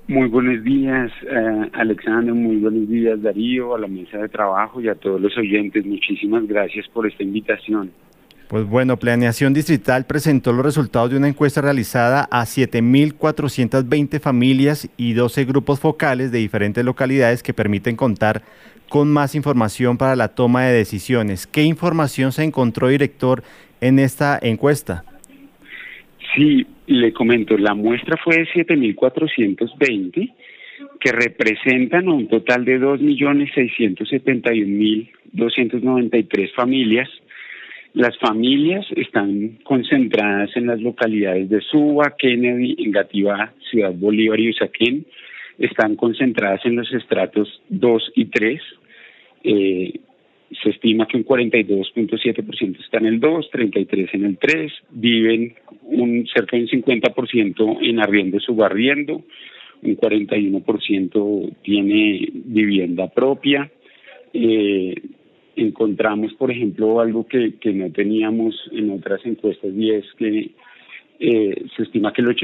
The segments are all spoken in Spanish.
Muy buenos días, Alexander, muy buenos días, Darío, a la mesa de trabajo y a todos los oyentes. Muchísimas gracias por esta invitación. Pues bueno, Planeación Distrital presentó los resultados de una encuesta realizada a 7.420 familias y 12 grupos focales de diferentes localidades que permiten contar con más información para la toma de decisiones. ¿Qué información se encontró, director, en esta encuesta? Sí, le comento, la muestra fue de 7.420, que representan un total de 2.671.293 familias. Las familias están concentradas en las localidades de Suba, Kennedy, Engativá, Ciudad Bolívar y Usaquén. Están concentradas en los estratos 2 y 3. Se estima que un 42.7% está en el 2, 33% en el 3, viven cerca de un 50% en arriendo subarriendo, un 41% tiene vivienda propia. Encontramos, por ejemplo, algo que no teníamos en otras encuestas, y es que se estima que el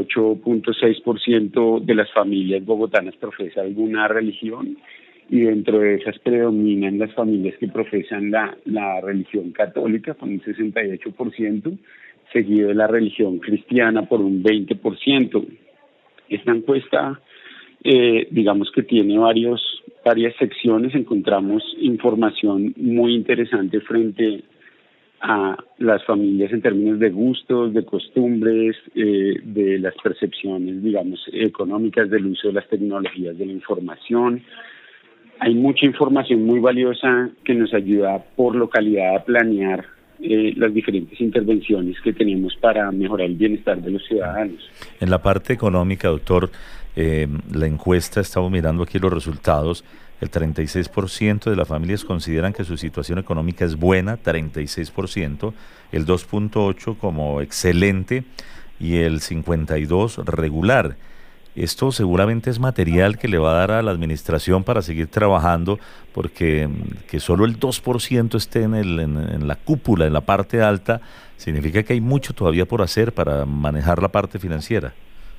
88.6% de las familias bogotanas profesa alguna religión, y dentro de esas predominan las familias que profesan la religión católica con un 68%, seguido de la religión cristiana por un 20%. Esta encuesta, digamos que tiene varias secciones. Encontramos información muy interesante frente a las familias en términos de gustos, de costumbres, de las percepciones, digamos, económicas, del uso de las tecnologías de la información. Hay mucha información muy valiosa que nos ayuda por localidad a planear las diferentes intervenciones que tenemos para mejorar el bienestar de los ciudadanos. En la parte económica, doctor, la encuesta, estamos mirando aquí los resultados, el 36% de las familias consideran que su situación económica es buena, 36%, el 2.8% como excelente y el 52% regular. Esto seguramente es material que le va a dar a la administración para seguir trabajando, porque que solo el 2% esté en la cúpula, en la parte alta, significa que hay mucho todavía por hacer para manejar la parte financiera.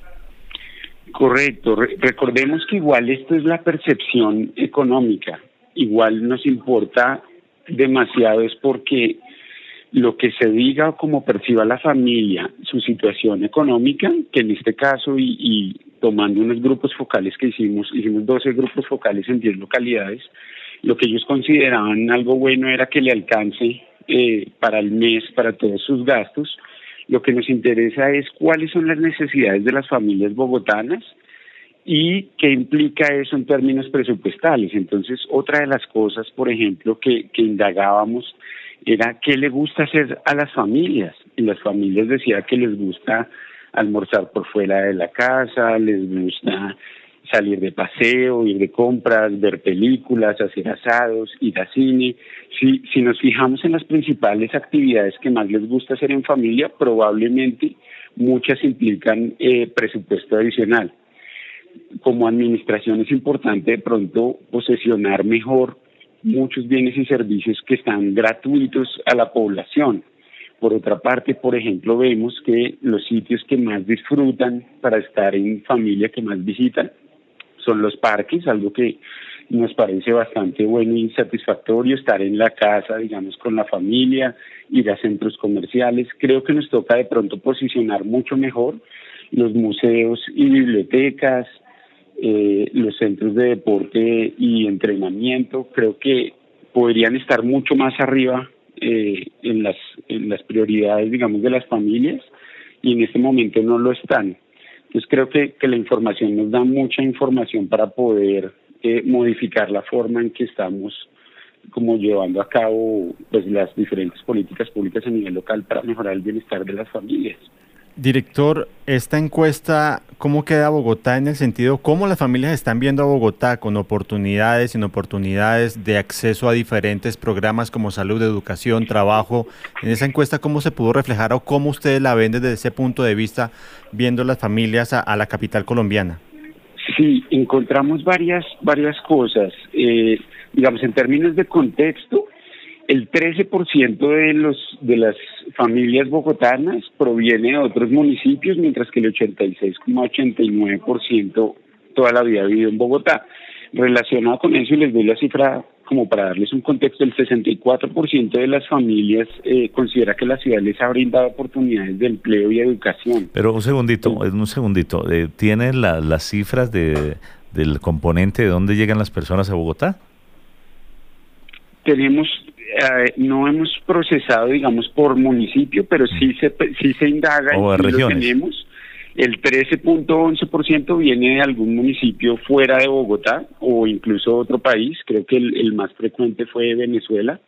Correcto. Recordemos que igual esto es la percepción económica. Igual nos importa demasiado es porque lo que se diga o como perciba la familia su situación económica, que en este caso y tomando unos grupos focales que hicimos 12 grupos focales en 10 localidades, lo que ellos consideraban algo bueno era que le alcance para el mes, para todos sus gastos. Lo que nos interesa es cuáles son las necesidades de las familias bogotanas y qué implica eso en términos presupuestales. Entonces, otra de las cosas, por ejemplo, que indagábamos era qué le gusta hacer a las familias. Y las familias decían que les gusta almorzar por fuera de la casa, les gusta salir de paseo, ir de compras, ver películas, hacer asados, ir a cine. Si nos fijamos en las principales actividades que más les gusta hacer en familia, probablemente muchas implican presupuesto adicional. Como administración es importante de pronto posesionar mejor muchos bienes y servicios que están gratuitos a la población. Por otra parte, por ejemplo, vemos que los sitios que más disfrutan para estar en familia, que más visitan, son los parques, algo que nos parece bastante bueno y satisfactorio, estar en la casa, digamos, con la familia, ir a centros comerciales. Creo que nos toca de pronto posicionar mucho mejor los museos y bibliotecas, los centros de deporte y entrenamiento. Creo que podrían estar mucho más arriba en las prioridades, digamos, de las familias, y en este momento no lo están. Entonces creo que la información nos da mucha información para poder modificar la forma en que estamos como llevando a cabo pues las diferentes políticas públicas a nivel local para mejorar el bienestar de las familias. Director, esta encuesta, ¿cómo queda Bogotá en el sentido, cómo las familias están viendo a Bogotá con oportunidades, sin oportunidades de acceso a diferentes programas como salud, educación, trabajo? En esa encuesta, ¿cómo se pudo reflejar o cómo ustedes la ven desde ese punto de vista, viendo las familias a la capital colombiana? Sí, encontramos varias cosas. Digamos, en términos de contexto, el 13% de las familias bogotanas proviene de otros municipios, mientras que el 86,89% toda la vida ha vivido en Bogotá. Relacionado con eso, y les doy la cifra como para darles un contexto, el 64% de las familias considera que la ciudad les ha brindado oportunidades de empleo y educación. Pero un segundito, ¿tiene las cifras del componente de dónde llegan las personas a Bogotá? Tenemos, no hemos procesado, digamos, por municipio, pero sí se indaga o y sí regiones. lo tenemos. El 13.11% viene de algún municipio fuera de Bogotá o incluso otro país. Creo que el más frecuente fue Venezuela.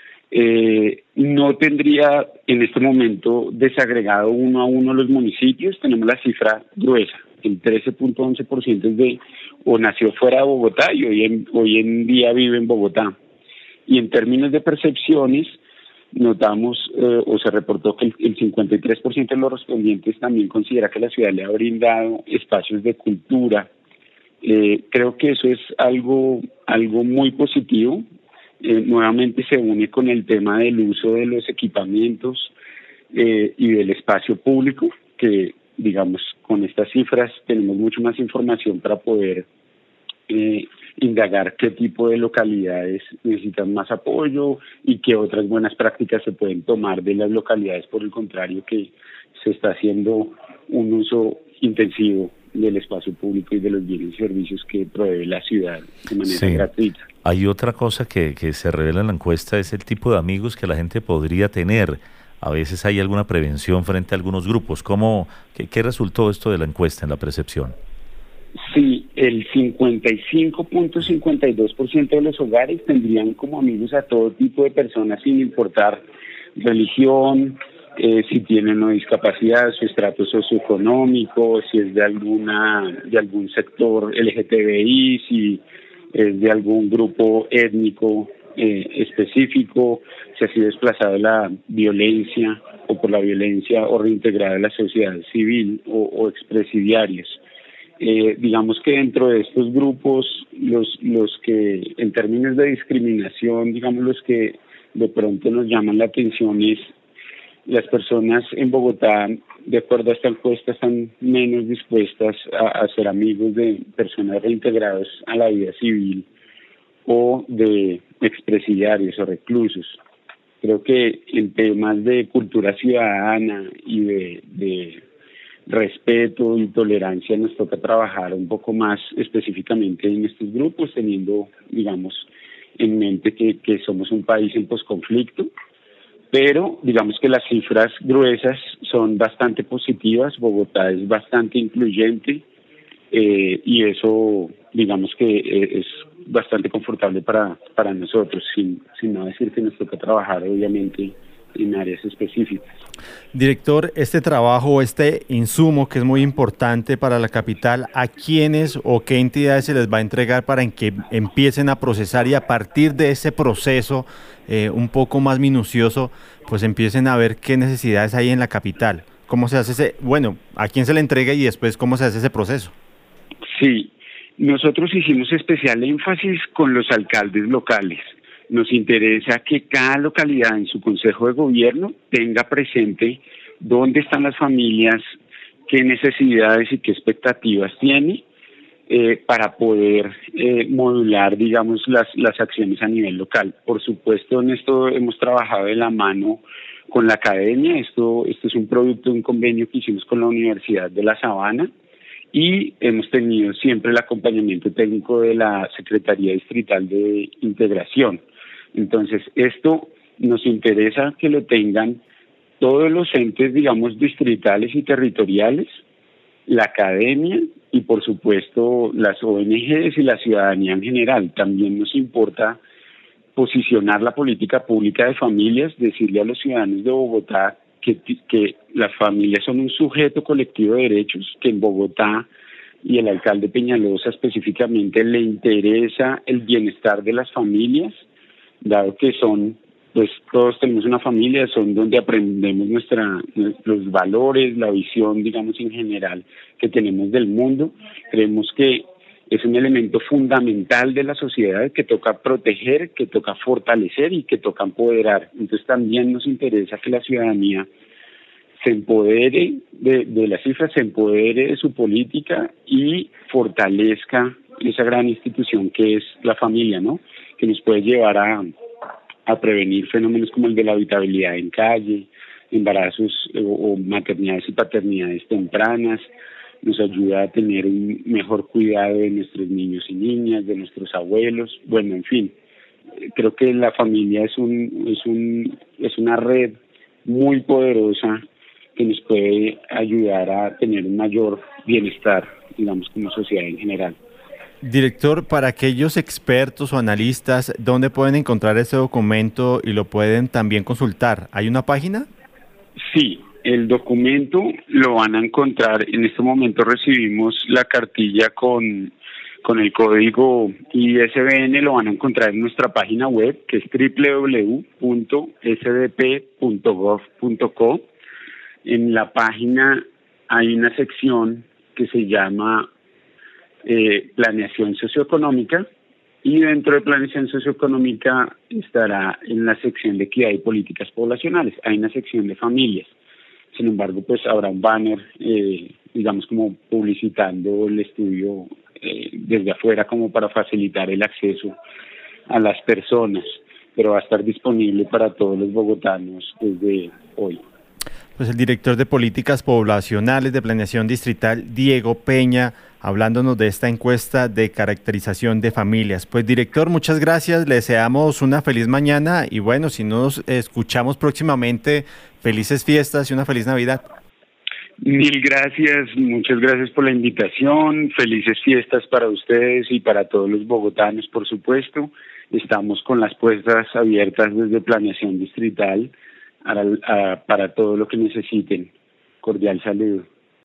No tendría en este momento desagregado uno a uno los municipios. Tenemos la cifra gruesa. El 13.11% es de o nació fuera de Bogotá y hoy en día vive en Bogotá. Y en términos de percepciones, notamos o se reportó que el 53% de los respondientes también considera que la ciudad le ha brindado espacios de cultura. Creo que eso es algo muy positivo. Nuevamente se une con el tema del uso de los equipamientos y del espacio público, que digamos con estas cifras tenemos mucho más información para poder indagar qué tipo de localidades necesitan más apoyo y qué otras buenas prácticas se pueden tomar de las localidades, por el contrario, que se está haciendo un uso intensivo del espacio público y de los bienes y servicios que provee la ciudad de manera gratuita. Hay otra cosa que se revela en la encuesta, es el tipo de amigos que la gente podría tener. A veces hay alguna prevención frente a algunos grupos. ¿Qué resultó esto de la encuesta en la percepción? Sí, el 55.52% de los hogares tendrían como amigos a todo tipo de personas sin importar religión, si tienen una discapacidad, su estrato socioeconómico, si es de algún sector LGTBI, si es de algún grupo étnico específico, si ha sido desplazado de la violencia o por la violencia o reintegrado a la sociedad civil o expresidiarios. Digamos que dentro de estos grupos, los que en términos de discriminación, digamos los que de pronto nos llaman la atención es las personas en Bogotá, de acuerdo a esta encuesta, están menos dispuestas a ser amigos de personas reintegradas a la vida civil o de expresidiarios o reclusos. Creo que en temas de cultura ciudadana y de respeto y tolerancia nos toca trabajar un poco más específicamente en estos grupos, teniendo, digamos, en mente que somos un país en posconflicto, pero digamos que las cifras gruesas son bastante positivas. Bogotá es bastante incluyente y eso, digamos que es bastante confortable para nosotros, sin no decir que nos toca trabajar obviamente en áreas específicas. Director, este trabajo, este insumo que es muy importante para la capital, ¿a quiénes o qué entidades se les va a entregar para que empiecen a procesar y a partir de ese proceso un poco más minucioso, pues empiecen a ver qué necesidades hay en la capital? ¿Cómo se hace a quién se le entrega y después cómo se hace ese proceso? Sí, nosotros hicimos especial énfasis con los alcaldes locales. Nos interesa que cada localidad en su consejo de gobierno tenga presente dónde están las familias, qué necesidades y qué expectativas tiene para poder modular, digamos, las acciones a nivel local. Por supuesto, en esto hemos trabajado de la mano con la academia. Esto es un producto de un convenio que hicimos con la Universidad de La Sabana y hemos tenido siempre el acompañamiento técnico de la Secretaría Distrital de Integración. Entonces, esto nos interesa que lo tengan todos los entes, digamos, distritales y territoriales, la academia y, por supuesto, las ONGs y la ciudadanía en general. También nos importa posicionar la política pública de familias, decirle a los ciudadanos de Bogotá que las familias son un sujeto colectivo de derechos, que en Bogotá y el alcalde Peñalosa específicamente le interesa el bienestar de las familias, dado que pues todos tenemos una familia, son donde aprendemos los valores, la visión, digamos, en general que tenemos del mundo. Creemos que es un elemento fundamental de la sociedad que toca proteger, que toca fortalecer y que toca empoderar. Entonces también nos interesa que la ciudadanía se empodere de las cifras, se empodere de su política y fortalezca esa gran institución que es la familia, ¿no? Que nos puede llevar a prevenir fenómenos como el de la habitabilidad en calle, embarazos o maternidades y paternidades tempranas, nos ayuda a tener un mejor cuidado de nuestros niños y niñas, de nuestros abuelos, bueno, en fin. Creo que la familia es una red muy poderosa que nos puede ayudar a tener un mayor bienestar, digamos, como sociedad en general. Director, para aquellos expertos o analistas, ¿dónde pueden encontrar ese documento y lo pueden también consultar? ¿Hay una página? Sí, el documento lo van a encontrar. En este momento recibimos la cartilla con el código ISBN, lo van a encontrar en nuestra página web, que es www.sdp.gov.co. En la página hay una sección que se llama planeación socioeconómica, y dentro de planeación socioeconómica estará en la sección de equidad y políticas poblacionales. Hay una sección de familias. Sin embargo, pues habrá un banner, digamos, como publicitando el estudio desde afuera, como para facilitar el acceso a las personas, pero va a estar disponible para todos los bogotanos desde hoy. Pues el director de Políticas Poblacionales de Planeación Distrital, Diego Peña, hablándonos de esta encuesta de caracterización de familias. Pues director, muchas gracias, le deseamos una feliz mañana y bueno, si nos escuchamos próximamente, felices fiestas y una feliz Navidad. Mil gracias, muchas gracias por la invitación, felices fiestas para ustedes y para todos los bogotanos, por supuesto. Estamos con las puertas abiertas desde Planeación Distrital para todo lo que necesiten. Cordial saludo.